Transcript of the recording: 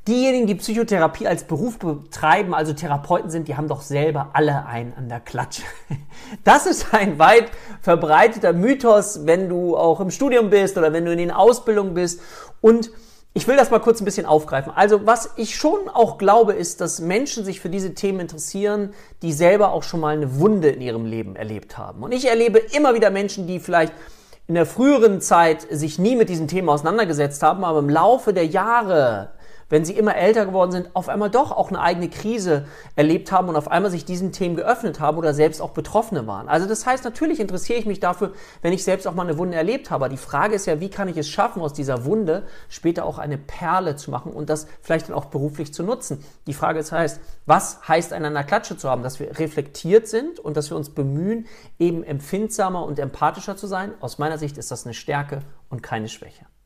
Diejenigen, die Psychotherapie als Beruf betreiben, also Therapeuten sind, die haben doch selber alle einen an der Klatsche. Das ist ein weit verbreiteter Mythos, wenn du auch im Studium bist oder wenn du in den Ausbildungen bist. Und ich will das mal kurz ein bisschen aufgreifen. Also was ich schon auch glaube, ist, dass Menschen sich für diese Themen interessieren, die selber auch schon mal eine Wunde in ihrem Leben erlebt haben. Und ich erlebe immer wieder Menschen, die vielleicht in der früheren Zeit sich nie mit diesen Themen auseinandergesetzt haben, aber im Laufe der Jahre, wenn sie immer älter geworden sind, auf einmal doch auch eine eigene Krise erlebt haben und auf einmal sich diesen Themen geöffnet haben oder selbst auch Betroffene waren. Also das heißt, natürlich interessiere ich mich dafür, wenn ich selbst auch mal eine Wunde erlebt habe. Aber die Frage ist ja, wie kann ich es schaffen, aus dieser Wunde später auch eine Perle zu machen und das vielleicht dann auch beruflich zu nutzen. Die Frage ist, was heißt einen an der Klatsche zu haben? Dass wir reflektiert sind und dass wir uns bemühen, eben empfindsamer und empathischer zu sein. Aus meiner Sicht ist das eine Stärke und keine Schwäche.